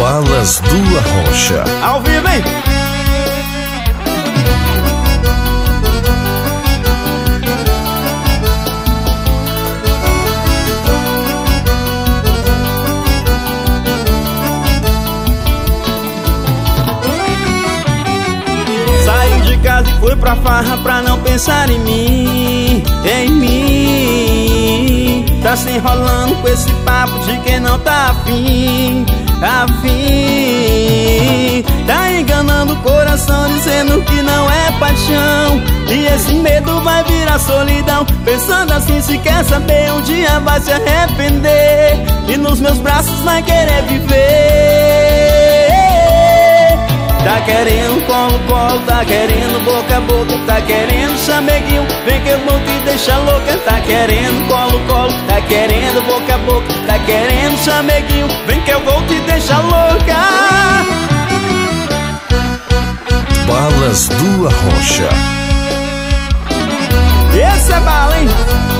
Balas do Arrocha. Ao vivo, hein? Saí de casa e fui pra farra pra não pensar em mim, em mim. Tá se enrolando com esse papo de quem não tá afim, afim. Tá enganando o coração dizendo que não é paixão, e esse medo vai virar solidão. Pensando assim, se quer saber, um dia vai se arrepender e nos meus braços vai querer viver. Tá querendo colo, colo, tá querendo boca a boca, tá querendo chameguinho, vem que eu vou te deixar louca. Tá querendo colo, colo, tá querendo boca a boca, tá querendo chameguinho, vem que eu vou te deixar louca. Balas do Arrocha. Esse é bala, hein?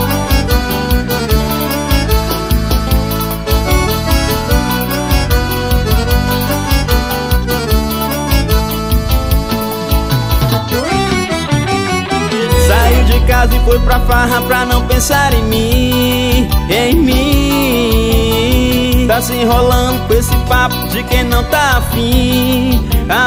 Saiu de casa e foi pra farra pra não pensar em mim, em mim. Tá se enrolando com esse papo de quem não tá afim,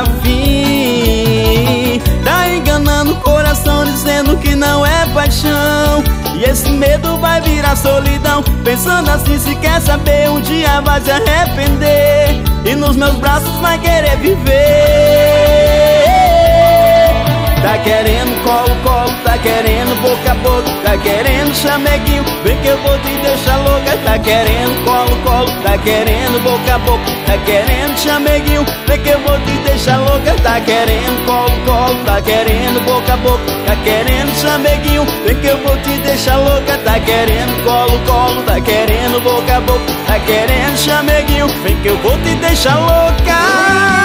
afim. Tá enganando o coração dizendo que não é paixão, e esse medo vai virar solidão. Pensando assim, se quer saber, um dia vai se arrepender e nos meus braços vai querer viver. Tá querendo colo, colo, tá querendo boca a boca, tá querendo chameguinho, vem que eu vou te deixar louca. Tá querendo colo, colo, tá querendo boca a boca, tá querendo chameguinho, vem que eu vou te deixar louca. Tá querendo colo, colo, tá querendo boca a boca, tá querendo chameguinho, vem que eu vou te deixar louca. Tá querendo colo, colo, tá querendo boca a boca, tá querendo chameguinho, vem que eu vou te deixar louca.